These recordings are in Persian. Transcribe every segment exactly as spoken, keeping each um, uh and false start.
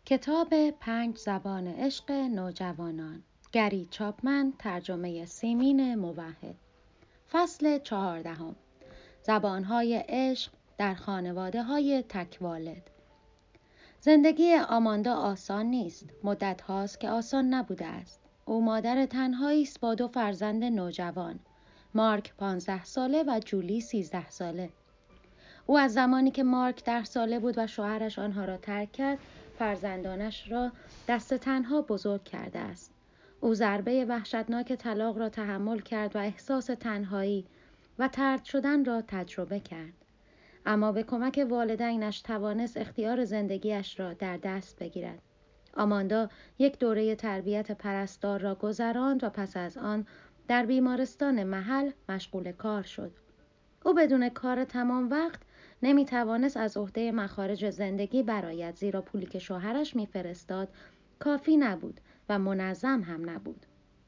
کتاب پنج زبان عشق نوجوانان، گری چاپمن، ترجمه سیمین موحد. فصل چهاردهم. زبانهای عشق در خانواده های تکوالد. زندگی آماندا آسان نیست. مدت هاست که آسان نبوده است. او مادر تنهایی است با دو فرزند نوجوان، مارک پانزده ساله و جولی سیزده ساله. او از زمانی که مارک ده ساله بود و شوهرش آنها را ترک کرد، فرزندانش را دست تنها بزرگ کرده است. او ضربه وحشتناک طلاق را تحمل کرد و احساس تنهایی و طرد شدن را تجربه کرد. اما به کمک والدینش توانست اختیار زندگیش را در دست بگیرد. آماندا یک دوره تربیت پرستار را گذراند و پس از آن در بیمارستان محل مشغول کار شد. او بدون کار تمام وقت نمی توانست از عهده مخارج زندگی برآید، زیرا پولی که شوهرش می فرستاد کافی نبود و منظم هم نبود.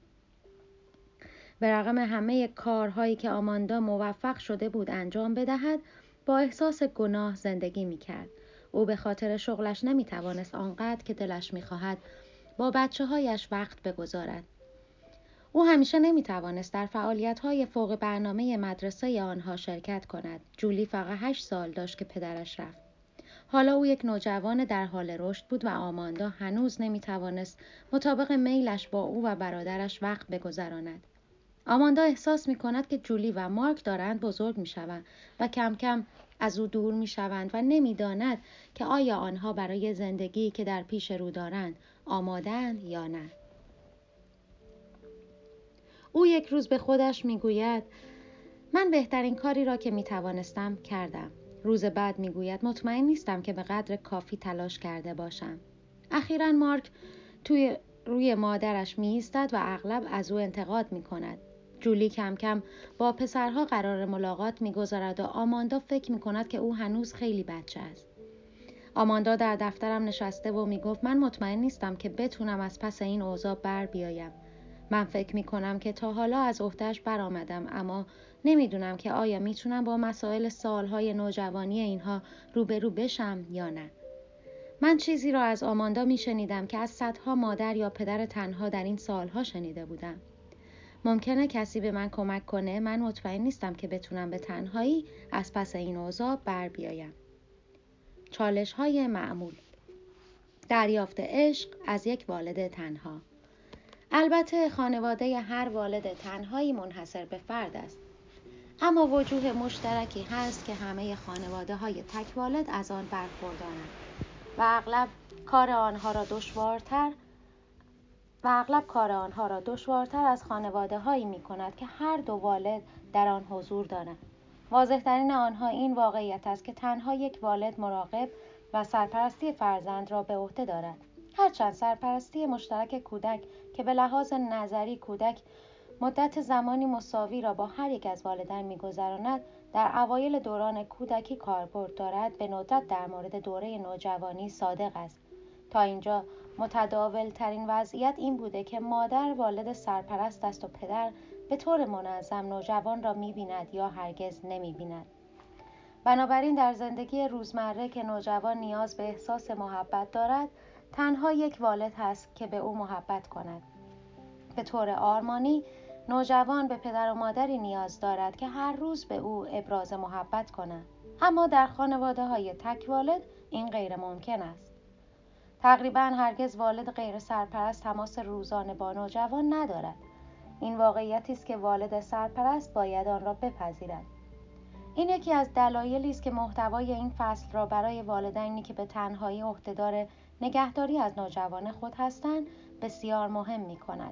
به رغم همه کارهایی که آماندا موفق شده بود انجام بدهد، با احساس گناه زندگی می کرد. او به خاطر شغلش نمی توانست آنقدر که دلش می خواهد با بچه هایش وقت بگذارد. او همیشه نمی توانست در فعالیت‌های فوق برنامه مدرسه آنها شرکت کند. جولی فقط هشت سال داشت که پدرش رفت. حالا او یک نوجوان در حال رشد بود و آماندا هنوز نمی توانست مطابق میلش با او و برادرش وقت بگذراند. آماندا احساس می کند که جولی و مارک دارند بزرگ می شوند و کم کم از او دور می شوند و نمی داند که آیا آنها برای زندگی که در پیش رو دارند آماده‌اند یا نه. او یک روز به خودش میگوید من بهترین کاری را که میتوانستم کردم. روز بعد میگوید مطمئن نیستم که به قدر کافی تلاش کرده باشم. اخیراً مارک توی روی مادرش میایستد و اغلب از او انتقاد میکند. جولی کم کم با پسرها قرار ملاقات میگذارد و آماندا فکر میکند که او هنوز خیلی بچه است. آماندا در دفترم نشسته و میگفت من مطمئن نیستم که بتونم از پس این اوضاع بر بیایم. من فکر می کنم که تا حالا از عهده‌اش برآمدم، اما نمیدونم که آیا میتونم با مسائل سالهای نوجوانی اینها روبرو بشم یا نه. من چیزی را از آماندا میشنیدم که از صدها مادر یا پدر تنها در این سالها شنیده بودم. ممکنه کسی به من کمک کنه. من مطمئن نیستم که بتونم به تنهایی از پس این اوضاع بر بیایم. چالش های معمول. دریافت عشق از یک والد تنها. البته خانواده هر والد تنهایی منحصر به فرد است، اما وجوه مشترکی هست که همه خانواده های تک والد از آن برخوردارند و اغلب کار آنها را دشوارتر و اغلب کار آنها را دشوارتر از خانواده هایی می کند که هر دو والد در آن حضور دارند. واضح ترین آنها این واقعیت است که تنها یک والد مراقب و سرپرستی فرزند را به عهده دارد. هرچند سرپرستی مشترک کودک که به لحاظ نظری کودک مدت زمانی مساوی را با هر یک از والدین می‌گذراند، در اوایل دوران کودکی کاربرد دارد، به ندرت در مورد دوره نوجوانی صادق است. تا اینجا متداول ترین وضعیت این بوده که مادر والد سرپرست است و پدر به طور منظم نوجوان را می‌بیند یا هرگز نمی‌بیند. بنابراین در زندگی روزمره که نوجوان نیاز به احساس محبت دارد، تنها یک والد هست که به او محبت کند. به طور آرمانی نوجوان به پدر و مادری نیاز دارد که هر روز به او ابراز محبت کنند. اما در خانواده های تک والد این غیر ممکن است. تقریباً هرگز والد غیر سرپرست تماس روزانه با نوجوان ندارد. این واقعیتی است که والد سرپرست باید آن را بپذیرد. این یکی از دلایلی است که محتوای این فصل را برای والدینی که به تنهایی عهدهدار نگهداری از نوجوان خود هستند بسیار مهم می کند.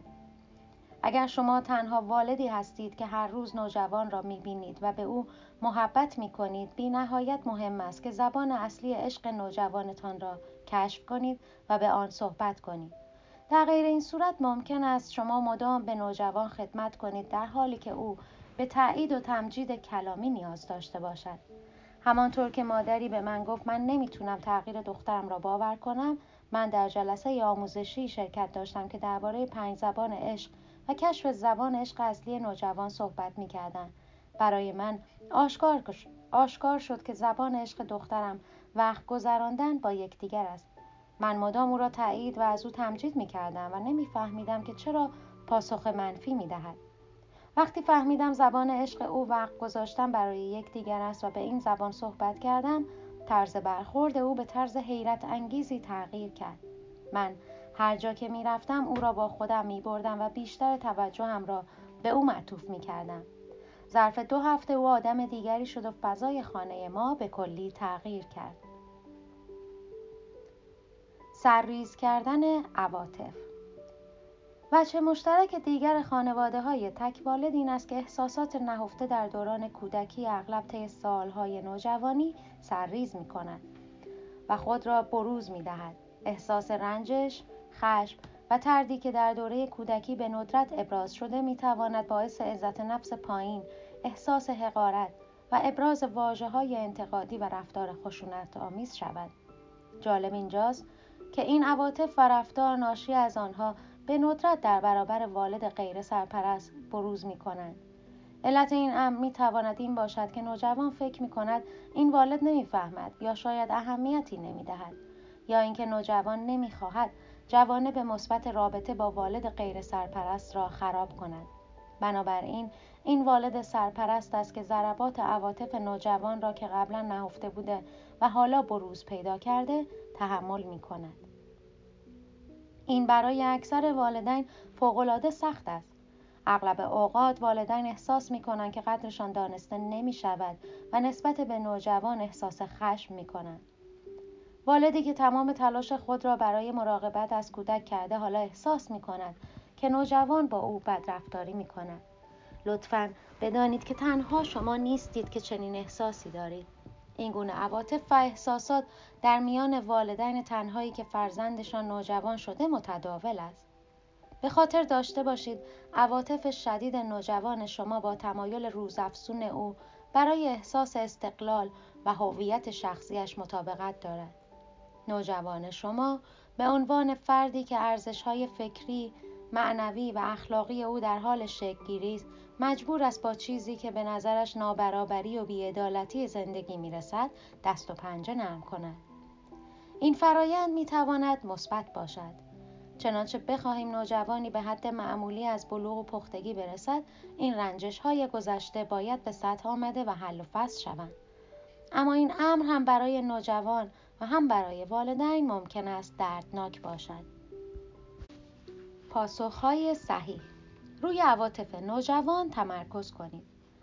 اگر شما تنها والدی هستید که هر روز نوجوان را می بینید و به او محبت می کنید، بی نهایت مهم است که زبان اصلی عشق نوجوانتان را کشف کنید و به آن صحبت کنید. در غیر این صورت ممکن است شما مدام به نوجوان خدمت کنید در حالی که او به تأیید و تمجید کلامی نیاز داشته باشد. همانطور که مادری به من گفت من نمیتونم تغییر دخترم را باور کنم، من در جلسه آموزشی شرکت داشتم که درباره پنج زبان عشق و کشف زبان عشق اصلی نوجوان صحبت میکردند. برای من آشکار آشکار شد که زبان عشق دخترم وقت گذراندن با یکدیگر است. من مدام او را تایید و از او تمجید می کردم و نمی فهمیدم که چرا پاسخ منفی می دهد. وقتی فهمیدم زبان عشق او وقت گذاشتن برای یکدیگر است و به این زبان صحبت کردم، طرز برخورد او به طرز حیرت انگیزی تغییر کرد. من هر جا که می رفتم او را با خودم می بردم و بیشتر توجهم را به او معطوف می کردم. ظرف دو هفته او آدم دیگری شد و فضای خانه ما به کلی تغییر کرد. سرریز کردن عواطف. وجه مشترک دیگر خانواده‌های تک والد این است که احساسات نهفته در دوران کودکی اغلب طی سالهای نوجوانی سرریز می‌کند و خود را بروز می‌دهد. احساس رنجش، خشم و تردی که در دوره کودکی به ندرت ابراز شده می‌تواند باعث عزت نفس پایین، احساس حقارت و ابراز واژه‌های انتقادی و رفتار خشونت‌آمیز شود. جالب اینجاست که این عواطف و رفتار ناشی از آنها به ندرت در برابر والد غیر سرپرست بروز می کنند. علت این امر می تواند این باشد که نوجوان فکر می کند این والد نمی فهمد یا شاید اهمیتی نمی دهد، یا اینکه نوجوان نمی خواهد جوانب مثبت رابطه با والد غیر سرپرست را خراب کند. بنابراین این والد سرپرست است که ضربات عواطف نوجوان را که قبلا نهفته بوده و حالا بروز پیدا کرده تحمل می کند. این برای اکثر والدین فوق‌العاده سخت است. اغلب اوقات والدین احساس می کنند که قدرشان دانسته نمی شود و نسبت به نوجوان احساس خشم می کنند. والدی که تمام تلاش خود را برای مراقبت از کودک کرده حالا احساس می کند که نوجوان با او بدرفتاری می کند. لطفاً بدانید که تنها شما نیستید که چنین احساسی دارید. این گونه عواطف و احساسات در میان والدین تنهایی که فرزندشان نوجوان شده متداول است. به خاطر داشته باشید عواطف شدید نوجوان شما با تمایل روزافزون او برای احساس استقلال و هویت شخصیش مطابقت دارد. نوجوان شما به عنوان فردی که ارزش‌های فکری، معنوی و اخلاقی او در حال شکل‌گیری است، مجبور است با چیزی که به نظرش نابرابری و بی‌عدالتی زندگی می‌رسد دست و پنجه نرم کند. این فرایند می‌تواند مثبت باشد. چنانچه بخواهیم نوجوانی به حد معمولی از بلوغ و پختگی برسد، این رنجش‌های گذشته باید به سطح آمده و حل و فصل شوند. اما این امر هم برای نوجوان و هم برای والدین ممکن است دردناک باشد. پاسخ‌های صحیح. روی عواطف نوجوان تمرکز کنید.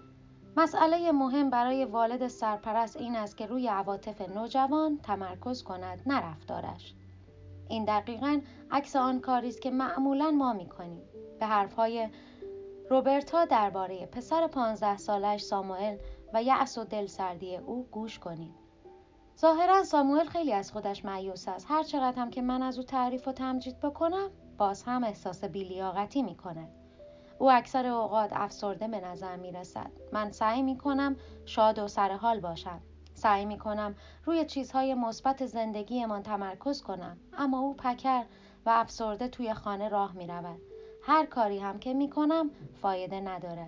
مسئله مهم برای والد سرپرست این است که روی عواطف نوجوان تمرکز کند، نه رفتارش. این دقیقاً عکس آن کاری است که معمولاً ما می‌کنیم. به حرف‌های روبرتا درباره پسر پانزده سالش ساموئل و یأس و دلسردی او گوش کنید. ظاهراً ساموئل خیلی از خودش مایوس است. هر چقدر هم که من از او تعریف و تمجید بکنم، باز هم احساس بی‌لیاقتی می‌کند. او اکثر اوقات افسرده به نظر می‌رسد. من سعی می‌کنم شاد و سرحال باشم. سعی می‌کنم روی چیزهای مثبت زندگیمان تمرکز کنم، اما او پکر و افسرده توی خانه راه می‌رود. هر کاری هم که می‌کنم فایده ندارد.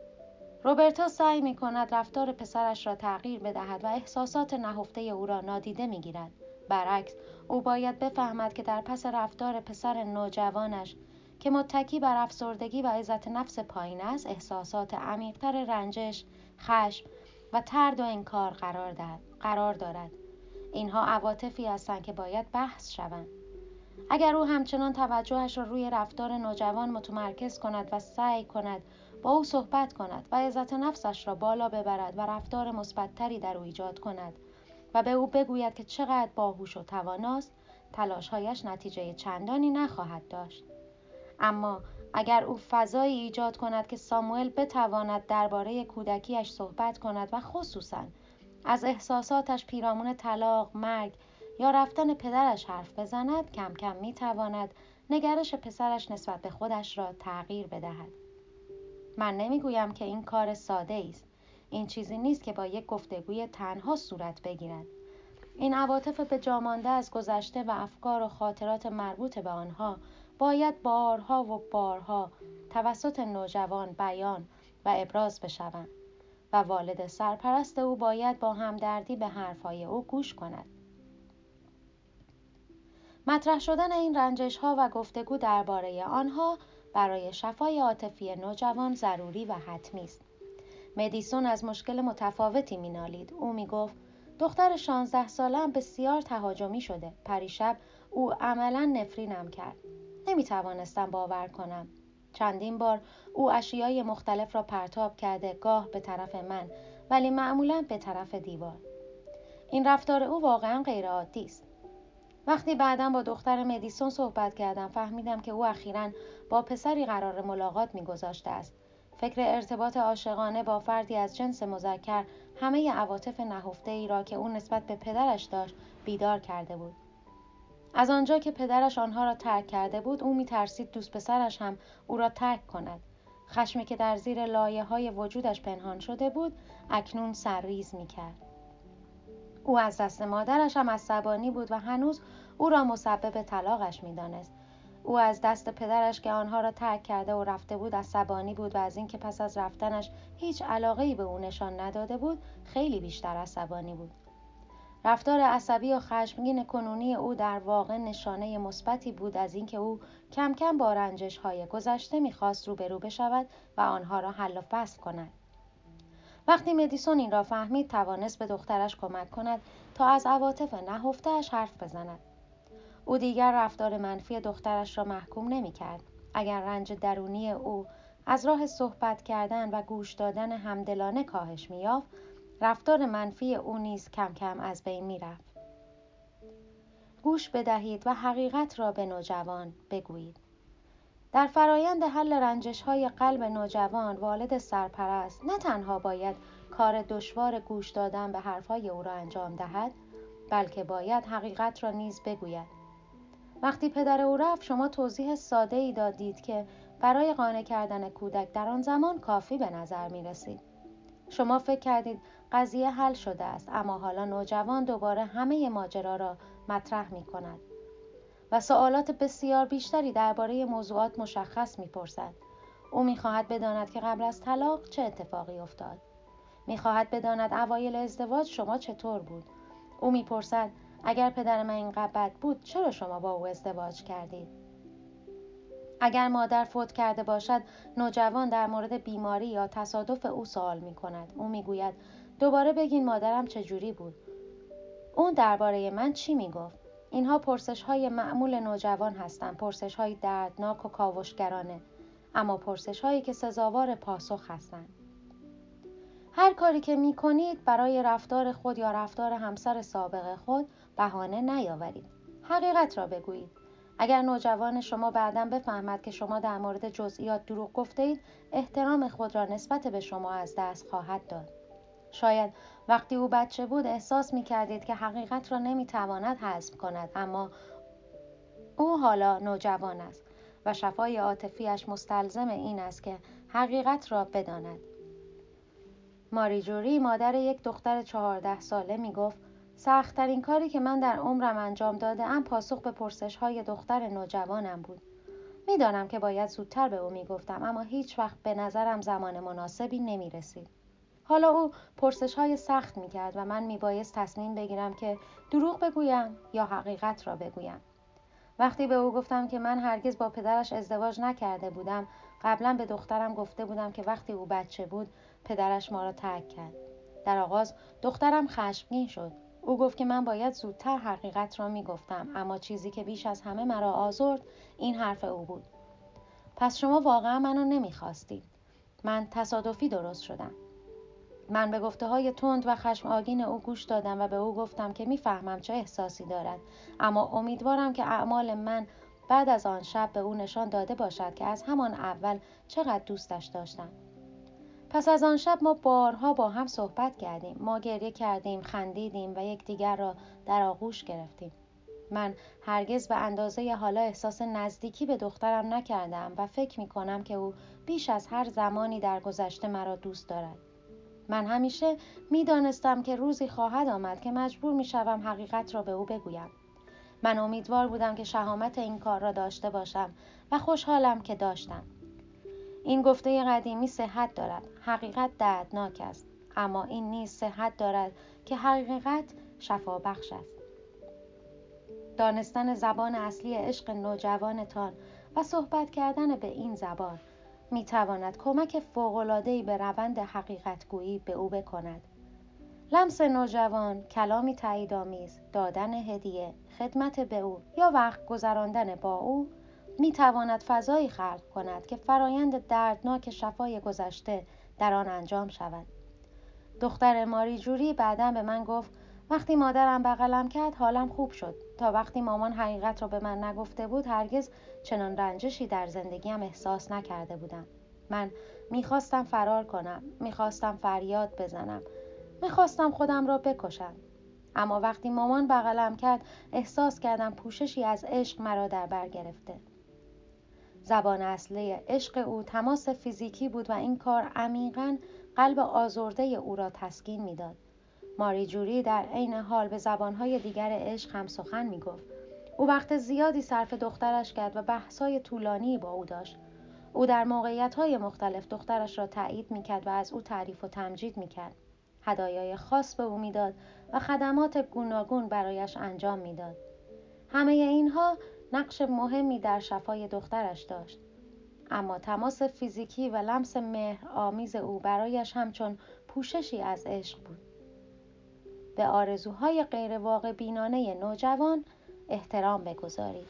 روبرتا سعی می‌کند رفتار پسرش را تغییر بدهد و احساسات نهفته او را نادیده می‌گیرد. برعکس، او باید بفهمد که در پس رفتار پسر نوجوانش که متکی بر افسردگی و عزت نفس پایین است، احساسات عمیق‌تر رنجش، خشم و ترد و انکار قرار دارد. قرار دارد. اینها عواطفی هستند که باید بحث شوند. اگر او همچنان توجهش را روی رفتار نوجوان متمرکز کند و سعی کند با او صحبت کند و عزت نفسش را بالا ببرد و رفتار مثبت‌تری در او ایجاد کند و به او بگوید که چقدر باهوش و تواناست، تلاش‌هایش نتیجه چندانی نخواهد داشت. اما اگر او فضایی ایجاد کند که ساموئل بتواند درباره کودکیش صحبت کند و خصوصاً از احساساتش پیرامون طلاق، مرگ یا رفتن پدرش حرف بزند، کم کم میتواند نگرش پسرش نسبت به خودش را تغییر بدهد. من نمیگویم که این کار ساده است. این چیزی نیست که با یک گفتگوی تنها صورت بگیرد. این عواطف به جا مانده از گذشته و افکار و خاطرات مربوط به آنها باید بارها و بارها توسط نوجوان بیان و ابراز بشوند و والد سرپرست او باید با همدردی به حرفهای او گوش کند. مطرح شدن این رنجش‌ها و گفتگو درباره آنها برای شفای عاطفی نوجوان ضروری و حتمی است. مدیسون از مشکل متفاوتی مینالید. او میگفت دختر شانزده ساله‌ام بسیار تهاجمی شده. پریشب او عملاً نفرینم کرد. نمیتوانستم باور کنم. چندین بار او اشیای مختلف را پرتاب کرده، گاه به طرف من ولی معمولاً به طرف دیوار. این رفتار او واقعاً غیرعادی است. وقتی بعداً با دختر مدیسون صحبت کردم فهمیدم که او اخیراً با پسری قرار ملاقات می‌گذاشته است. فکر ارتباط عاشقانه با فردی از جنس مذکر همه عواطف نهفته‌ای را که او نسبت به پدرش داشت بیدار کرده بود. از آنجا که پدرش آنها را ترک کرده بود او می‌ترسید دوست پسرش هم او را ترک کند. خشمی که در زیر لایه‌های وجودش پنهان شده بود اکنون سرریز می‌کرد. او از دست مادرش هم عصبانی بود و هنوز او را مسبب طلاقش می‌دانست. او از دست پدرش که آنها را ترک کرده و رفته بود عصبانی بود و از اینکه پس از رفتنش هیچ علاقه‌ای به او نشان نداده بود خیلی بیشتر عصبانی بود. رفتار عصبی و خشمگین کنونی او در واقع نشانه مثبتی بود از اینکه او کم کم با رنجش‌های گذشته می‌خواست روبرو بشود و آنها را حل و فصل کند. وقتی مدیسون این را فهمید توانست به دخترش کمک کند تا از عواطف نهفته‌اش حرف بزند. او دیگر رفتار منفی دخترش را محکوم نمی‌کرد. اگر رنج درونی او از راه صحبت کردن و گوش دادن همدلانه کاهش می‌یافت، رفتار منفی او نیز کم کم از بین می‌رفت. گوش بدهید و حقیقت را به نوجوان بگویید. در فرایند حل رنجش‌های قلب نوجوان، والد سرپرست نه تنها باید کار دشوار گوش دادن به حرف‌های او را انجام دهد، بلکه باید حقیقت را نیز بگوید. وقتی پدر او رفت شما توضیح ساده‌ای دادید که برای قانع کردن کودک در آن زمان کافی به نظر می رسید. شما فکر کردید قضیه حل شده است، اما حالا نوجوان دوباره همه ماجرا را مطرح می کند و سوالات بسیار بیشتری درباره موضوعات مشخص می پرسد. او می خواهد بداند که قبل از طلاق چه اتفاقی افتاد. می خواهد بداند اوایل ازدواج شما چطور بود. او می پرسد اگر پدر من اینقدر بد بود چرا شما با او ازدواج کردید؟ اگر مادر فوت کرده باشد نوجوان در مورد بیماری یا تصادف او سوال می کند. او می گوید دوباره بگین مادرم چجوری بود؟ اون درباره من چی می گفت؟ اینها پرسش های معمول نوجوان هستند، پرسش های دردناک و کاوشگرانه، اما پرسش هایی که سزاوار پاسخ هستند. هر کاری که می کنید برای رفتار خود یا رفتار همسر سابق خود بهانه نیاورید. حقیقت را بگویید. اگر نوجوان شما بعداً بفهمد که شما در مورد جزئیات دروغ گفته اید، احترام خود را نسبت به شما از دست خواهد داد. شاید وقتی او بچه بود احساس می کردید که حقیقت را نمی تواند هضم کند، اما او حالا نوجوان است و شفای عاطفیش مستلزم این است که حقیقت را بداند. ماری جوری مادر یک دختر چهارده ساله می گفت سخت‌ترین کاری که من در عمرم انجام داده ام پاسخ به پرسش‌های دختر نوجوانم بود. میدانم که باید زودتر به او می گفتم، اما هیچ وقت به نظرم زمان مناسبی نمی رسید. حالا او پرسش‌های سخت می کرد و من می بایست تصمیم بگیرم که دروغ بگویم یا حقیقت را بگویم. وقتی به او گفتم که من هرگز با پدرش ازدواج نکرده بودم، قبلا به دخترم گفته بودم که وقتی او بچه بود پدرش ما را ترک کرد. در آغاز دخترم خشمگین شد. او گفت که من باید زودتر حقیقت را می گفتم، اما چیزی که بیش از همه مرا آزرد این حرف او بود. پس شما واقعا منو نمی خواستید. من تصادفی درست شدم. من به گفته‌های تند و خشم آگین او گوش دادم و به او گفتم که می‌فهمم چه احساسی دارد، اما امیدوارم که اعمال من بعد از آن شب به او نشان داده باشد که از همان اول چقدر دوستش داشتم. پس از آن شب ما بارها با هم صحبت کردیم. ما گریه کردیم، خندیدیم و یکدیگر را در آغوش گرفتیم. من هرگز به اندازه حالا احساس نزدیکی به دخترم نکردم و فکر می‌کنم که او بیش از هر زمانی در گذشته مرا دوست دارد. من همیشه می دانستم که روزی خواهد آمد که مجبور می شوم حقیقت را به او بگویم. من امیدوار بودم که شهامت این کار را داشته باشم و خوشحالم که داشتم. این گفته قدیمی صحت دارد. حقیقت دردناک است، اما این نیز صحت دارد که حقیقت شفا بخش است. دانستن زبان اصلی عشق نوجوانتان و صحبت کردن به این زبان می تواند کمک فوق‌العاده‌ای به روند حقیقت‌گویی به او بکند. لمس نوجوان، کلامی تاییدآمیز، دادن هدیه، خدمت به او یا وقت گذراندن با او می تواند فضایی خلق کند که فرایند دردناک شفای گذشته در آن انجام شود. دختر ماری جوری بعداً به من گفت وقتی مادرم بغلم کرد حالم خوب شد. تا وقتی مامان حقیقت را به من نگفته بود هرگز چنان رنجشی در زندگیم احساس نکرده بودم. من میخواستم فرار کنم، میخواستم فریاد بزنم، میخواستم خودم را بکشم. اما وقتی مامان بغلم کرد احساس کردم پوششی از عشق مرا در بر گرفته. زبان اصلی عشق او تماس فیزیکی بود و این کار عمیقاً قلب آزرده او را تسکین میداد. ماری جوری در عین حال به زبانهای دیگر عشق هم سخن میگفت. او وقت زیادی صرف دخترش کرد و بحث‌های طولانی با او داشت. او در موقعیت‌های مختلف دخترش را تایید میکرد و از او تعریف و تمجید میکرد. هدایای خاص به او میداد و خدمات گوناگون برایش انجام میداد. همه اینها نقش مهمی در شفای دخترش داشت. اما تماس فیزیکی و لمس مهرآمیز او برایش همچون پوششی از عشق بود. به آرزوهای غیر واقع بینانه نوجوان احترام بگذارید.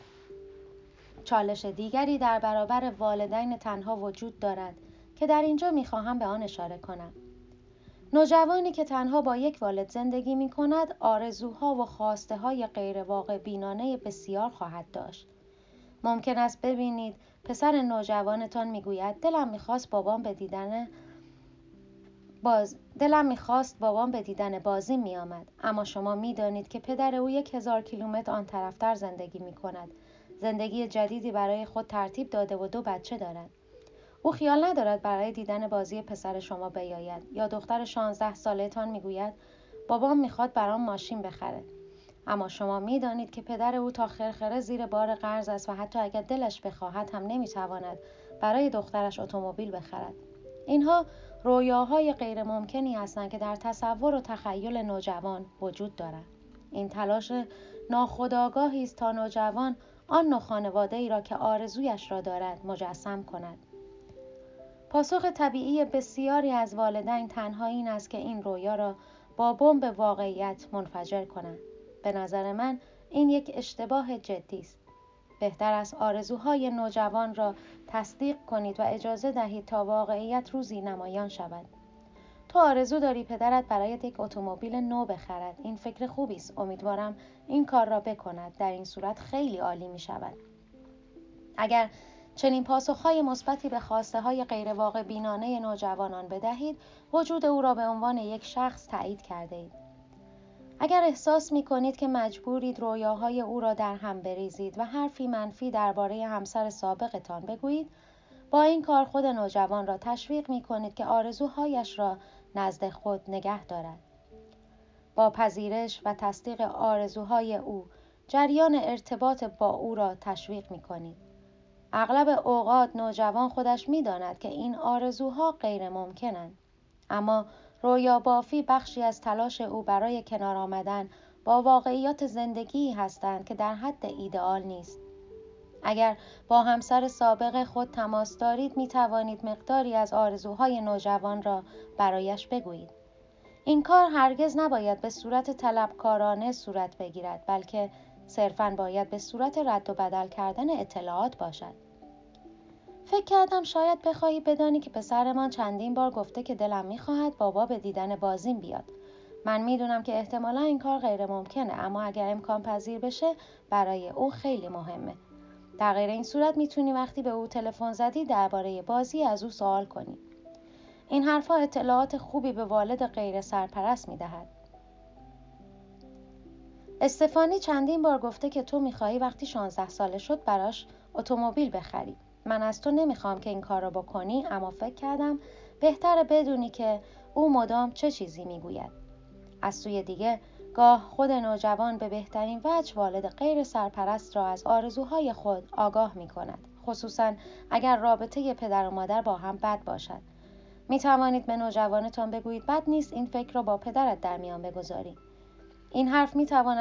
چالش دیگری در برابر والدین تنها وجود دارد که در اینجا میخواهم به آن اشاره کنم. نوجوانی که تنها با یک والد زندگی می کند آرزوها و خواسته های غیر واقع بینانه بسیار خواهد داشت. ممکن است ببینید پسر نوجوانتان میگوید دلم میخواست بابام به دیدن باز دلم میخواست بابام به دیدن بازی میآمد، اما شما میدانید که پدر او یک هزار کیلومتر آن طرفتر زندگی می کند. زندگی جدیدی برای خود ترتیب داده و دو بچه دارد. او خیال ندارد برای دیدن بازی پسر شما بیاید. یا دختر شانزده ساله تان میگوید بابام میخواد برام ماشین بخره، اما شما میدانید که پدر او تا خرخره زیر بار قرض است و حتی اگر دلش بخواهد هم نمیتواند برای دخترش اتومبیل بخرد. اینها رویاهای غیر ممکنی هستند که در تصور و تخیل نوجوان وجود دارند. این تلاش ناخودآگاهی است تا نوجوان آن نوع خانواده‌ای را که آرزویش را دارد مجسم کند. پاسخ طبیعی بسیاری از والدین تنها این است که این رویا را با بمب واقعیت منفجر کنند. به نظر من این یک اشتباه جدی است. بهتر است آرزوهای نوجوان را تصدیق کنید و اجازه دهید تا واقعیت روزی نمایان شود. تو آرزو داری پدرت برایت یک اتومبیل نو بخرد. این فکر خوبی است. امیدوارم این کار را بکند. در این صورت خیلی عالی می شود. اگر چنین پاسخهای مثبتی به خواسته های غیر واقع بینانه نوجوانان بدهید، وجود او را به عنوان یک شخص تایید کرده اید. اگر احساس می کنید که مجبورید رویاهای او را در هم بریزید و حرفی منفی درباره همسر سابقتان بگویید، با این کار خود نوجوان را تشویق می کنید که آرزوهایش را نزد خود نگه دارد. با پذیرش و تصدیق آرزوهای او، جریان ارتباط با او را تشویق می کنید. اغلب اوقات نوجوان خودش می داند که این آرزوها غیر ممکنند، اما رویا بافی بخشی از تلاش او برای کنار آمدن با واقعیات زندگی هستند که در حد ایدئال نیست. اگر با همسر سابق خود تماس دارید می توانید مقداری از آرزوهای نوجوان را برایش بگویید. این کار هرگز نباید به صورت طلبکارانه صورت بگیرد، بلکه صرفاً باید به صورت رد و بدل کردن اطلاعات باشد. فکر کردم شاید بخواهی بدانی که پسرمان چندین بار گفته که دلم می‌خواهد بابا به دیدن بازیم بیاد. من میدونم که احتمالاً این کار غیر ممکنه، اما اگر امکان پذیر بشه برای او خیلی مهمه. در غیر این صورت میتونی وقتی به او تلفن زدی درباره بازی از او سوال کنی. این حرفا اطلاعات خوبی به والد غیر سرپرست میدهد. استفانی چندین بار گفته که تو میخوایی وقتی شانزده ساله شد براش اتومبیل بخری. من از تو نمیخوام که این کار رو بکنی، اما فکر کردم بهتره بدونی که او مدام چه چیزی میگوید. از سوی دیگه گاه خود نوجوان به بهترین وجه والد غیر سرپرست را از آرزوهای خود آگاه میکند، خصوصا اگر رابطه پدر و مادر با هم بد باشد. میتوانید به نوجوانتان بگویید بد نیست این فکر را با پدرت در میان بگذاری. این حرف میتواند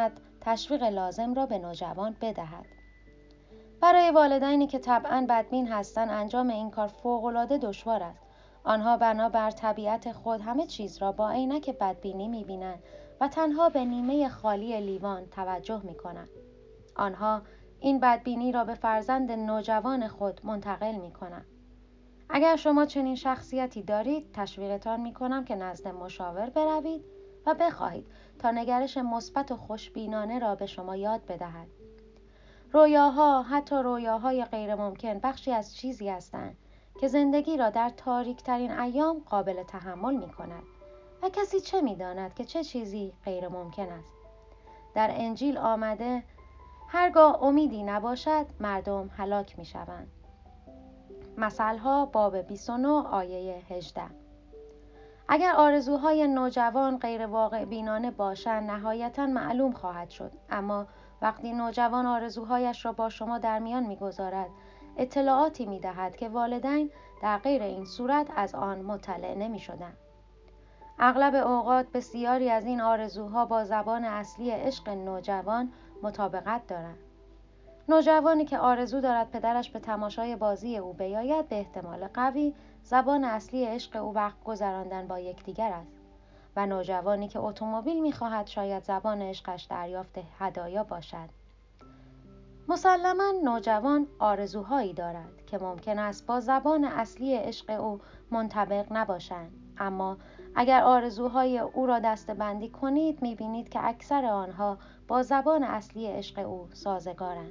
تشویق لازم را به نوجوان بدهد. برای والدینی که طبعاً بدبین هستند انجام این کار فوق‌العاده دشوار است. آنها بنابر طبیعت خود همه چیز را با عینک بدبینی می‌بینند و تنها به نیمه خالی لیوان توجه می‌کنند. آنها این بدبینی را به فرزند نوجوان خود منتقل می‌کنند. اگر شما چنین شخصیتی دارید، تشویقتان می‌کنم که نزد مشاور بروید و بخواهید تا نگرش مثبت و خوشبینانه را به شما یاد بدهد. رویاها، حتی رویاهای غیر ممکن، بخشی از چیزی هستند که زندگی را در تاریک‌ترین ایام قابل تحمل می‌کند و کسی چه می‌داند که چه چیزی غیر ممکن است. در انجیل آمده هرگاه امیدی نباشد مردم هلاک می‌شوند. مثل‌ها باب بیست و نه آیه هجده. اگر آرزوهای نوجوان غیر واقع بینانه باشند نهایتاً معلوم خواهد شد، اما وقتی نوجوان آرزوهایش را با شما در میان می‌گذارد اطلاعاتی می‌دهد که والدین در غیر این صورت از آن مطلع نمی‌شدند. اغلب اوقات بسیاری از این آرزوها با زبان اصلی عشق نوجوان مطابقت دارند. نوجوانی که آرزو دارد پدرش به تماشای بازی او بیاید به احتمال قوی زبان اصلی عشق او وقت گذراندن با یکدیگر است و نوجوانی که اتومبیل می‌خواهد شاید زبان عشقش دریافت هدایا باشد. مسلماً نوجوان آرزوهایی دارد که ممکن است با زبان اصلی عشق او منطبق نباشند، اما اگر آرزوهای او را دسته‌بندی کنید می‌بینید که اکثر آنها با زبان اصلی عشق او سازگارند.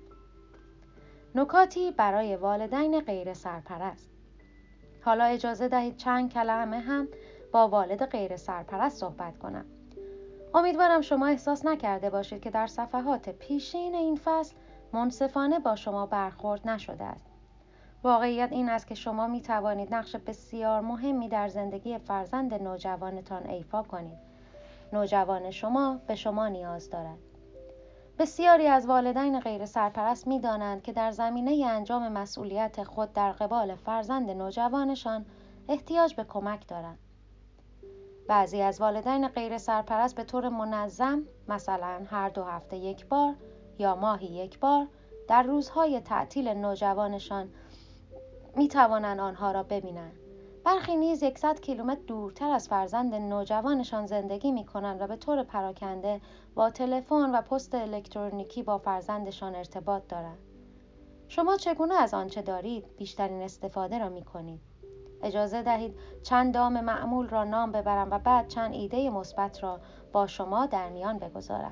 نکاتی برای والدین غیر سرپرست. حالا اجازه دهید چند کلمه هم با والد غیر سرپرست صحبت کنم. امیدوارم شما احساس نکرده باشید که در صفحات پیشین این فصل منصفانه با شما برخورد نشده است. واقعیت این است که شما می توانید نقش بسیار مهمی در زندگی فرزند نوجوانتان ایفا کنید. نوجوان شما به شما نیاز دارد. بسیاری از والدین غیر سرپرست می دانند که در زمینه انجام مسئولیت خود در قبال فرزند نوجوانشان احتیاج به کمک دارند. بعضی از والدین غیر سرپرست به طور منظم، مثلا هر دو هفته یک بار یا ماهی یک بار، در روزهای تعطیل نوجوانشان می توانند آنها را ببینند. برخی نیز صد کیلومتر دورتر از فرزند نوجوانشان زندگی می کنند و به طور پراکنده با تلفن و پست الکترونیکی با فرزندشان ارتباط دارند. شما چگونه از آنچه دارید بیشترین استفاده را می کنید؟ اجازه دهید چند دام معمول را نام ببرم و بعد چند ایده مثبت را با شما در میان بگذارم.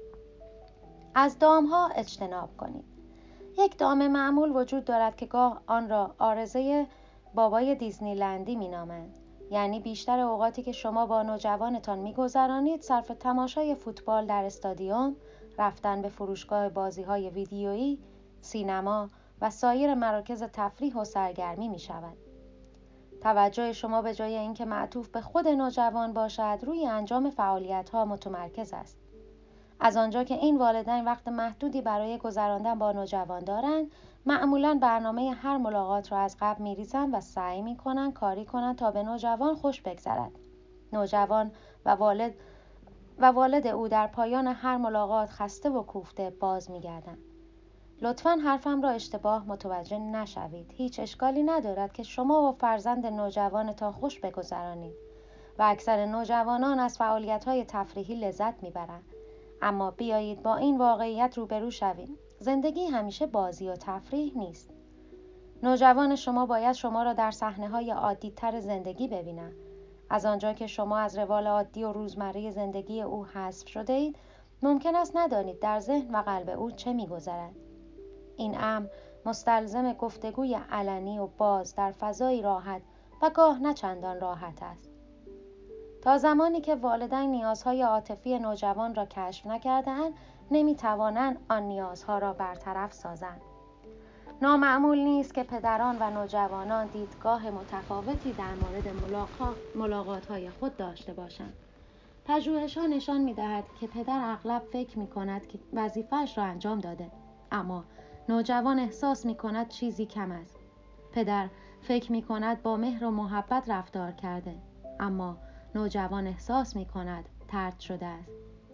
از دام‌ها اجتناب کنید. یک دام معمول وجود دارد که گاه آن را آرزه بابای دیزنی لندی می نامند. یعنی بیشتر اوقاتی که شما با نوجوانتان می گذرانید صرف تماشای فوتبال در استادیوم، رفتن به فروشگاه بازی‌های ویدیویی، سینما و سایر مراکز تفریح و سرگرمی می شود. توجه شما به جای اینکه معطوف به خود نوجوان باشد روی انجام فعالیت‌ها متمرکز است. از آنجا که این والدین وقت محدودی برای گذراندن با نوجوان دارند، معمولاً برنامه هر ملاقات را از قبل می‌ریزند و سعی می‌کنند کاری کنند تا به نوجوان خوش بگذرد. نوجوان و والد و والد او در پایان هر ملاقات خسته و کوفته باز می‌گردند. لطفاً حرفم را اشتباه متوجه نشوید. هیچ اشکالی ندارد که شما و فرزند نوجوانتان خوش بگذرانید و اکثر نوجوانان از فعالیت‌های تفریحی لذت می‌برند. اما بیایید با این واقعیت روبرو شویم. زندگی همیشه بازی و تفریح نیست. نوجوان شما باید شما را در صحنه‌های عادی‌تر زندگی ببیند. از آنجا که شما از روال عادی و روزمره زندگی او حذف شده اید، ممکن است ندانید در ذهن و قلب او چه می‌گذرد. این امر مستلزم گفتگوی علنی و باز در فضایی راحت و گاه نه چندان راحت است. تا زمانی که والدین نیازهای عاطفی نوجوان را کشف نکرده‌اند، نمی‌توانند آن نیازها را برطرف سازند. نامعمول نیست که پدران و نوجوانان دیدگاه متفاوتی در مورد ملاقات‌های خود داشته باشند. پژوهش‌ها نشان می‌دهد که پدر اغلب فکر می‌کند که وظیفه‌اش را انجام داده، اما نوجوان احساس می‌کند چیزی کم است. پدر فکر می‌کند با مهر و محبت رفتار کرده، اما نوجوان احساس می‌کند طرد شده است.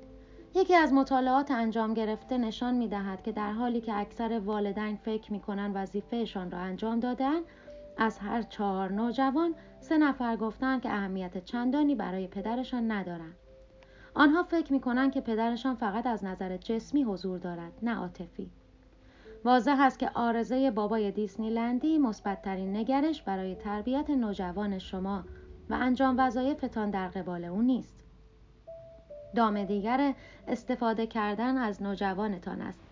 یکی از مطالعات انجام گرفته نشان می‌دهد که در حالی که اکثر والدین فکر می‌کنند وظیفه‌شان را انجام داده‌اند، از هر چهار نوجوان سه نفر گفتند که اهمیت چندانی برای پدرشان ندارند. آنها فکر می‌کنند که پدرشان فقط از نظر جسمی حضور دارد، نه عاطفی. واضح است که عارضه بابای دیسنیلندی مثبت‌ترین نگرش برای تربیت نوجوان شما و انجام وظایفتان در قبال او نیست. دام دیگر استفاده کردن از نوجوانتان است.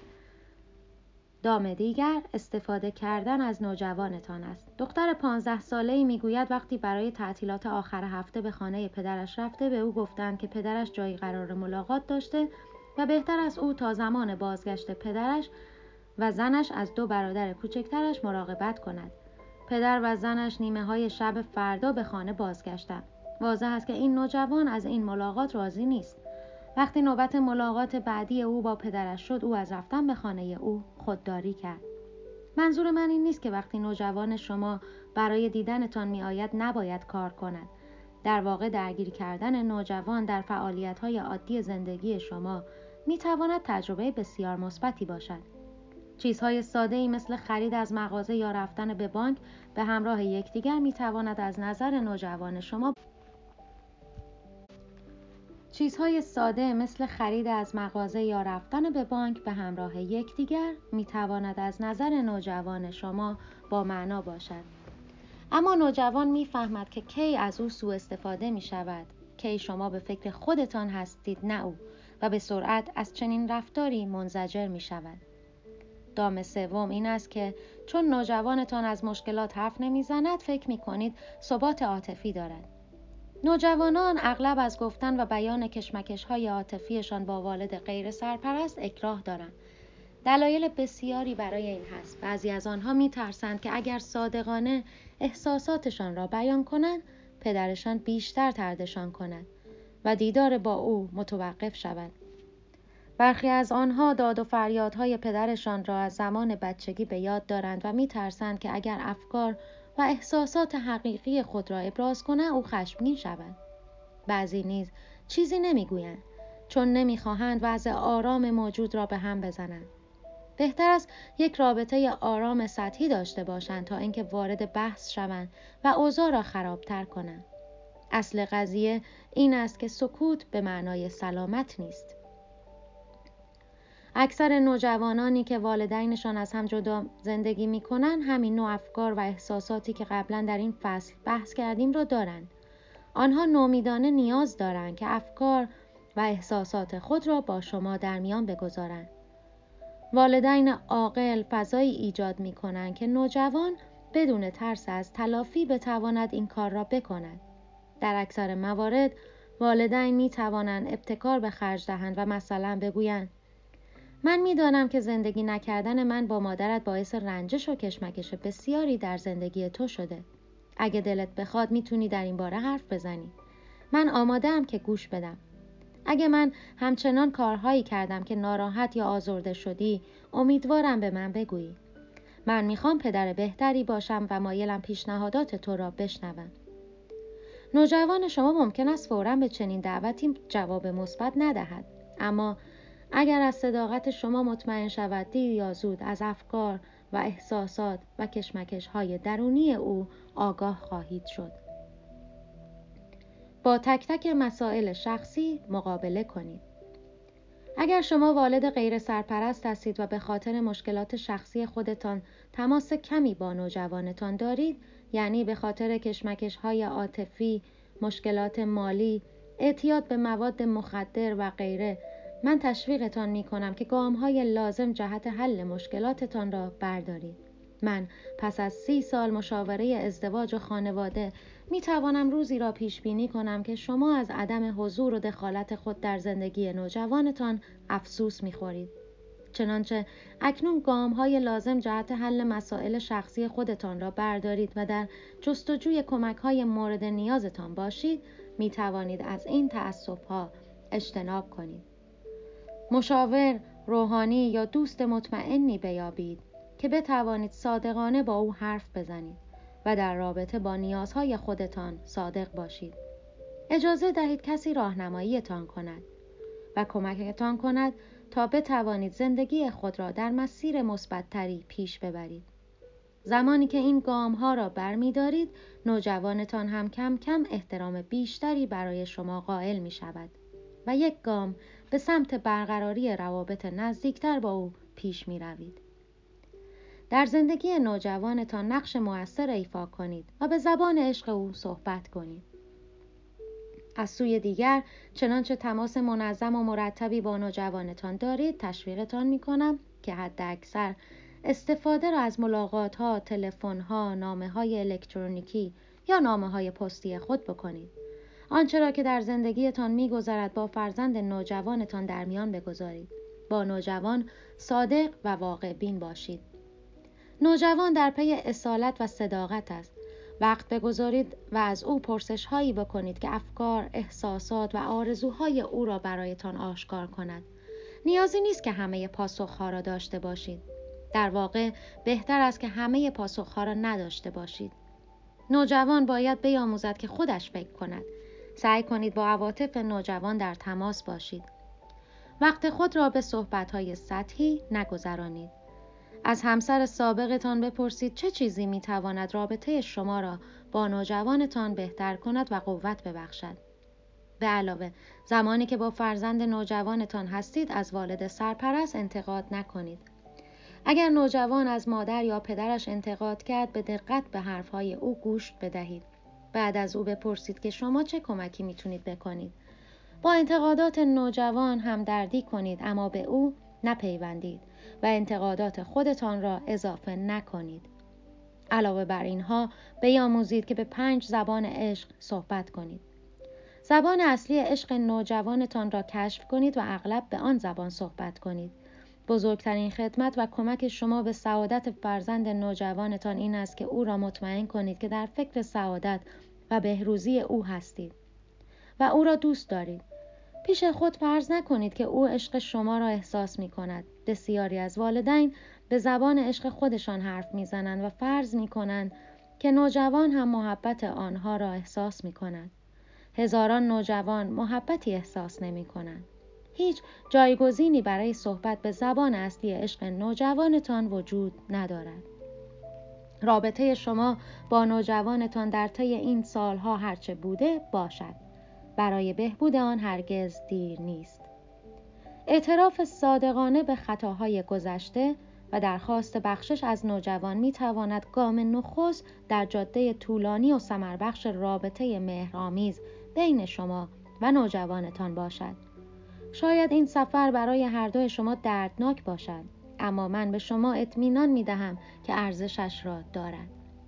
دام دیگر استفاده کردن از نوجوانتان است. دختر پانزده ساله‌ای میگوید وقتی برای تعطیلات آخر هفته به خانه پدرش رفته، به او گفتند که پدرش جایی قرار ملاقات داشته و بهتر از او تا زمان بازگشت پدرش و زنش از دو برادر کوچکترش مراقبت کند. پدر و زنش نیمه های شب فردا به خانه بازگشتند. واضح است که این نوجوان از این ملاقات راضی نیست. وقتی نوبت ملاقات بعدی او با پدرش شد، او از رفتن به خانه او خودداری کرد. منظور من این نیست که وقتی نوجوان شما برای دیدنتان می آید نباید کار کند. در واقع درگیر کردن نوجوان در فعالیت‌های عادی زندگی شما می تواند تجربه بسیار مثبتی باشد. چیزهای ساده‌ای مثل خرید از مغازه یا رفتن به بانک به همراه یکدیگر می تواند از نظر نوجوان شما چیزهای ساده مثل خرید از مغازه یا رفتن به بانک به همراه یکدیگر می تواند از نظر نوجوان شما با معنا باشد. اما نوجوان می فهمد که کی از او سوء استفاده می شود، کی شما به فکر خودتان هستید نه او، و به سرعت از چنین رفتاری منزجر می شود. دام سوم این است که چون نوجوانتان از مشکلات حرف نمی زند، فکر می کنید ثبات عاطفی دارد. نوجوانان اغلب از گفتن و بیان کشمکش‌های عاطفیشان با والد غیر سرپرست اکراه دارند. دلایل بسیاری برای این هست. بعضی از آنها می‌ترسند که اگر صادقانه احساساتشان را بیان کنند، پدرشان بیشتر طردشان کند و دیدار با او متوقف شود. برخی از آنها داد و فریادهای پدرشان را از زمان بچگی به یاد دارند و می‌ترسند که اگر افکار و احساسات حقیقی خود را ابراز کنند او خشمگین شود. بعضی نیز چیزی نمیگویند چون نمیخواهند وضع آرام موجود را به هم بزنند. بهتر است یک رابطه آرام سطحی داشته باشند تا اینکه وارد بحث شوند و اوضاع را خرابتر کنند. اصل قضیه این است که سکوت به معنای سلامت نیست. اکثر نوجوانانی که والدینشان از هم جدا زندگی می‌کنند همین نوع افکار و احساساتی که قبلا در این فصل بحث کردیم را دارند. آنها نومیدانه نیاز دارند که افکار و احساسات خود را با شما در میان بگذارند. والدین عاقل فضایی ایجاد می‌کنند که نوجوان بدون ترس از تلافی بتواند این کار را بکند. در اکثر موارد والدین می‌توانند ابتکار به خرج دهند و مثلا بگویند من می‌دانم که زندگی نکردن من با مادرت باعث رنجش و کشمکش بسیاری در زندگی تو شده. اگه دلت بخواد میتونی در این باره حرف بزنی. من آماده‌ام که گوش بدم. اگه من همچنان کارهایی کردم که ناراحت یا آزرده شدی، امیدوارم به من بگویی. من میخوام پدر بهتری باشم و مایلم پیشنهادات تو را بشنوم. نوجوان شما ممکن است فوراً به چنین دعوتی جواب مثبت ندهد، اما اگر از صداقت شما مطمئن شود دیر یا زود از افکار و احساسات و کشمکش‌های درونی او آگاه خواهید شد. با تک تک مسائل شخصی مقابله کنید. اگر شما والد غیر سرپرست هستید و به خاطر مشکلات شخصی خودتان تماس کمی با نوجوانتان دارید، یعنی به خاطر کشمکش‌های عاطفی، مشکلات مالی، اعتیاد به مواد مخدر و غیره، من تشویقتان می کنم که گام‌های لازم جهت حل مشکلاتتان را بردارید. من پس از سی سال مشاوره ازدواج و خانواده می توانم روزی را پیش بینی کنم که شما از عدم حضور و دخالت خود در زندگی نوجوانتان افسوس می خورید. چنانچه اکنون گام‌های لازم جهت حل مسائل شخصی خودتان را بردارید و در جستجوی کمک‌های مورد نیازتان باشید، می توانید از این تعصب‌ها اجتناب کنید. مشاور، روحانی یا دوست مطمئنی بیابید که بتوانید صادقانه با او حرف بزنید و در رابطه با نیازهای خودتان صادق باشید. اجازه دهید کسی راهنماییتان کند. و کمکتان کند تا بتوانید زندگی خود را در مسیر مثبت‌تری پیش ببرید. زمانی که این گام ها را برمی دارید، نوجوانتان هم کم کم احترام بیشتری برای شما قائل می شود و یک گام به سمت برقراری روابط نزدیکتر با او پیش می روید. در زندگی نوجوانتان نقش مؤثر ایفا کنید و به زبان عشق او صحبت کنید. از سوی دیگر، چنانچه تماس منظم و مرتبی با نوجوانتان دارید، تشویقتان می کنم که حداکثر استفاده را از ملاقات‌ها، تلفن‌ها، نامه‌های الکترونیکی یا نامه‌های پستی خود بکنید. آنچه را که در زندگیتان می‌گذرد با فرزند نوجوانتان در میان بگذارید. با نوجوان صادق و واقع بین باشید. نوجوان در پی اصالت و صداقت است. وقت بگذارید و از او پرسش‌هایی بکنید که افکار، احساسات و آرزوهای او را برایتان آشکار کند. نیازی نیست که همه پاسخ‌ها را داشته باشید. در واقع بهتر است که همه پاسخ‌ها را نداشته باشید. نوجوان باید بیاموزد که خودش فکر کند. سعی کنید با عواطف نوجوان در تماس باشید. وقت خود را به صحبت‌های سطحی نگذرانید. از همسر سابقتان بپرسید چه چیزی می‌تواند رابطه شما را با نوجوانتان بهتر کند و قوت ببخشد. به علاوه، زمانی که با فرزند نوجوانتان هستید، از والد سرپرست انتقاد نکنید. اگر نوجوان از مادر یا پدرش انتقاد کرد، به دقت به حرفهای او گوش بدهید. بعد از او بپرسید که شما چه کمکی میتونید بکنید. با انتقادات نوجوان همدردی کنید، اما به او نپیوندید و انتقادات خودتان را اضافه نکنید. علاوه بر اینها، بیاموزید که به پنج زبان عشق صحبت کنید. زبان اصلی عشق نوجوانتان را کشف کنید و اغلب به آن زبان صحبت کنید. بزرگترین خدمت و کمک شما به سعادت فرزند نوجوانتان این است که او را مطمئن کنید که در فکر سعادت و بهروزی او هستید و او را دوست دارید. پیش خود فرض نکنید که او عشق شما را احساس می کند. بسیاری از والدین به زبان عشق خودشان حرف می زنند و فرض می کنند که نوجوان هم محبت آنها را احساس می کند. هزاران نوجوان محبتی احساس نمی کنند. هیچ جایگزینی برای صحبت به زبان اصلی عشق نوجوانتان وجود ندارد. رابطه شما با نوجوانتان در طی این سالها هرچه بوده باشد. برای بهبود آن هرگز دیر نیست. اعتراف صادقانه به خطاهای گذشته و درخواست بخشش از نوجوان می تواند گام نخست در جاده طولانی و ثمربخش رابطه مهرآمیز بین شما و نوجوانتان باشد. شاید این سفر برای هر دوی شما دردناک باشد، اما من به شما اطمینان می دهم که ارزشش را دارد.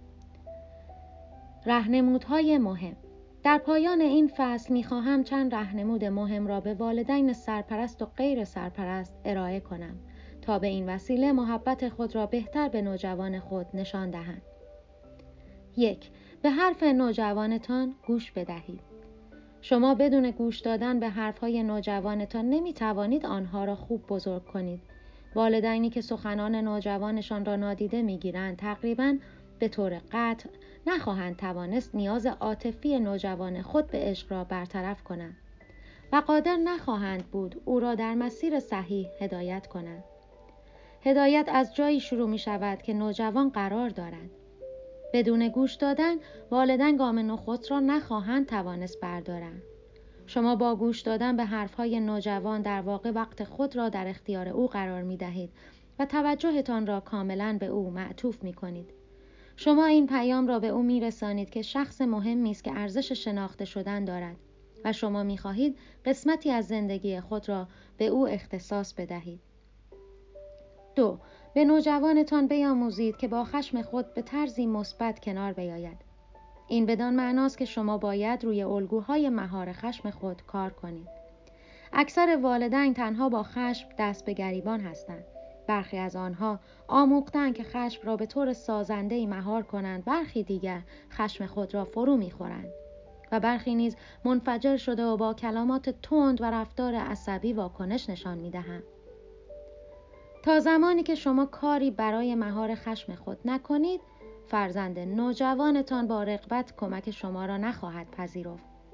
راهنمودهای مهم. در پایان این فصل می خواهم چند راهنمود مهم را به والدین سرپرست و غیر سرپرست ارائه کنم تا به این وسیله محبت خود را بهتر به نوجوان خود نشان دهند. یک. به حرف نوجوانتان گوش بدهید. شما بدون گوش دادن به حرفهای نوجوانتان نمی توانید آنها را خوب بزرگ کنید. والدینی که سخنان نوجوانشان را نادیده می گیرند تقریباً به طور قطع نخواهند توانست نیاز عاطفی نوجوان خود به عشق را برطرف کنند و قادر نخواهند بود او را در مسیر صحیح هدایت کنند. هدایت از جایی شروع می شود که نوجوان قرار دارد. بدون گوش دادن، والدین گام نخست را نخواهند توانست بردارند. شما با گوش دادن به حرفهای نوجوان در واقع وقت خود را در اختیار او قرار می دهید و توجهتان را کاملاً به او معطوف می کنید. شما این پیام را به او می رسانید که شخص مهمی است که ارزش شناخته شدن دارد و شما می خواهید قسمتی از زندگی خود را به او اختصاص بدهید. دو. به نوجوانتان بیاموزید که با خشم خود به طرزی مثبت کنار بیاید. این بدان معناست که شما باید روی الگوهای مهار خشم خود کار کنید. اکثر والدین تنها با خشم دست به گریبان هستند. برخی از آنها آموختند که خشم را به طور سازنده‌ای مهار کنند، برخی دیگر خشم خود را فرو می‌خورند و برخی نیز منفجر شده و با کلمات تند و رفتار عصبی واکنش نشان می‌دهند. تا زمانی که شما کاری برای مهار خشم خود نکنید، فرزند نوجوانتان با رغبت کمک شما را نخواهد پذیرفت.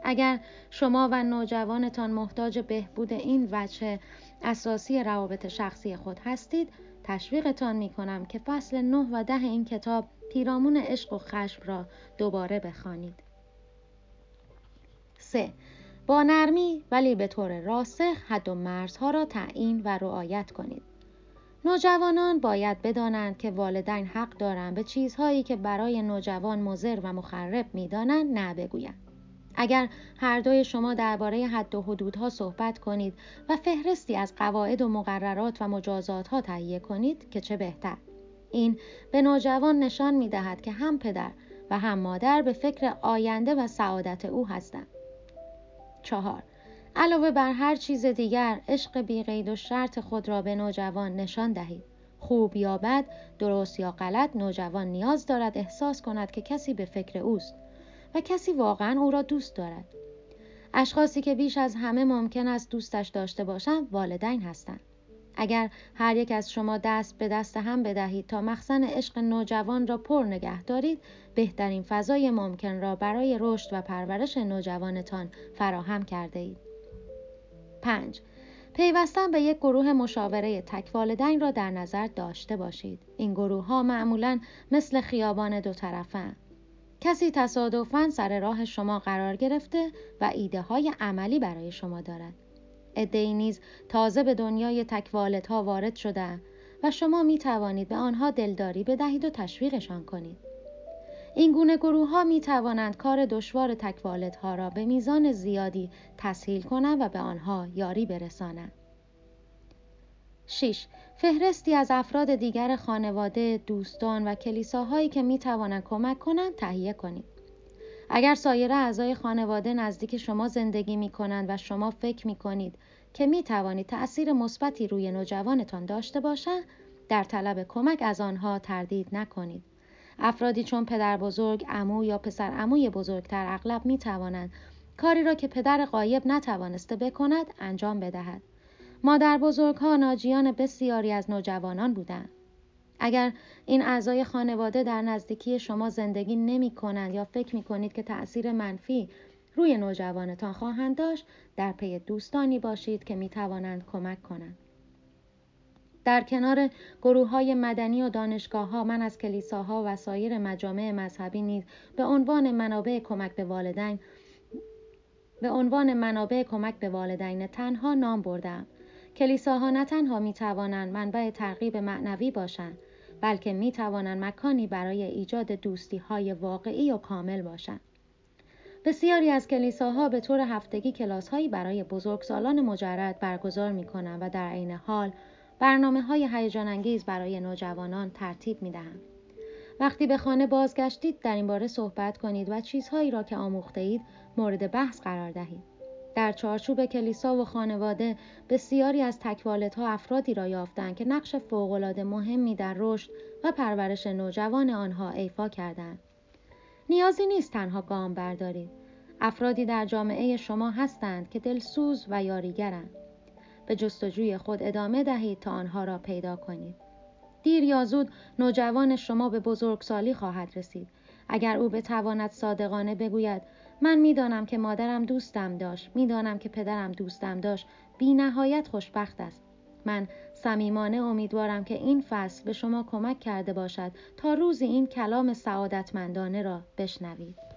اگر شما و نوجوانتان محتاج بهبود این وجه اساسی روابط شخصی خود هستید، تشویقتان می کنم که فصل نه و ده این کتاب پیرامون عشق و خشم را دوباره بخوانید. سه. با نرمی ولی به طور راسخ حد و مرزها را تعیین و رعایت کنید. نوجوانان باید بدانند که والدین حق دارند به چیزهایی که برای نوجوان مضر و مخرب می‌دانند نه بگویند. اگر هر دوی شما درباره حد و حدودها صحبت کنید و فهرستی از قواعد و مقررات و مجازاتها تهیه کنید که چه بهتر. این به نوجوان نشان می‌دهد که هم پدر و هم مادر به فکر آینده و سعادت او هستند. چهار. علاوه بر هر چیز دیگر، عشق بی قید و شرط خود را به نوجوان نشان دهید. خوب یا بد، درست یا غلط، نوجوان نیاز دارد احساس کند که کسی به فکر اوست و کسی واقعا او را دوست دارد. اشخاصی که بیش از همه ممکن است دوستش داشته باشند، والدین هستند. اگر هر یک از شما دست به دست هم بدهید تا مخزن عشق نوجوان را پر نگه دارید، بهترین فضای ممکن را برای رشد و پرورش نوجوانتان فراهم کرده اید. پنج. پیوستن به یک گروه مشاوره تک والدین را در نظر داشته باشید. این گروه ها معمولاً مثل خیابان دو طرفه. کسی تصادفاً سر راه شما قرار گرفته و ایده های عملی برای شما دارد. عده‌ای نیز تازه به دنیای تک والدها وارد شده و شما می توانید به آنها دلداری بدهید و تشویقشان کنید. این گونه گروه ها می توانند کار دشوار تک والدها را به میزان زیادی تسهیل کنند و به آنها یاری برسانند. شش. فهرستی از افراد دیگر خانواده، دوستان و کلیساهایی که می توانند کمک کنند تهیه کنید. اگر سایر اعضای خانواده نزدیک شما زندگی می کنند و شما فکر می کنید که می توانید تأثیر مثبتی روی نوجوانتان داشته باشند، در طلب کمک از آنها تردید نکنید. افرادی چون پدر بزرگ، عمو یا پسر عموی بزرگتر اغلب می توانند کاری را که پدر غایب نتوانسته بکند انجام بدهد. مادر بزرگها ناجیان بسیاری از نوجوانان بودند. اگر این اعضای خانواده در نزدیکی شما زندگی نمی کنند یا فکر می کنید که تأثیر منفی روی نوجوانتان خواهند داشت، در پی دوستانی باشید که می توانند کمک کنند. در کنار گروه‌های مدنی و دانشگاه‌ها، من از کلیساها و سایر مجامع مذهبی نیز به عنوان منابع کمک به والدین به عنوان منابع کمک به والدین تنها نام بردم. کلیساها نه تنها می توانند منبع ترغیب معنوی باشند، بلکه می توانند مکانی برای ایجاد دوستی‌های واقعی و کامل باشند. بسیاری از کلیساها به طور هفتگی کلاس‌هایی برای بزرگسالان مجرد برگزار می‌کنند و در عین حال برنامه‌های هیجان‌انگیز برای نوجوانان ترتیب می‌دهند. وقتی به خانه بازگشتید در این باره صحبت کنید و چیزهایی را که آموخته‌اید مورد بحث قرار دهید. در چارچوب کلیسا و خانواده بسیاری از تک‌والدها افرادی را یافتند که نقش فوق‌العاده مهمی در رشد و پرورش نوجوان آنها ایفا کردند. نیازی نیست تنها گام بردارید. افرادی در جامعه شما هستند که دلسوز و یاریگرند. به جستجوی خود ادامه دهید تا آنها را پیدا کنید. دیر یا زود نوجوان شما به بزرگسالی خواهد رسید. اگر او بتواند صادقانه بگوید من میدانم که مادرم دوستم داشت، میدانم که پدرم دوستم داشت، بی نهایت خوشبخت است. من صمیمانه امیدوارم که این فصل به شما کمک کرده باشد تا روزی این کلام سعادتمندانه را بشنوید.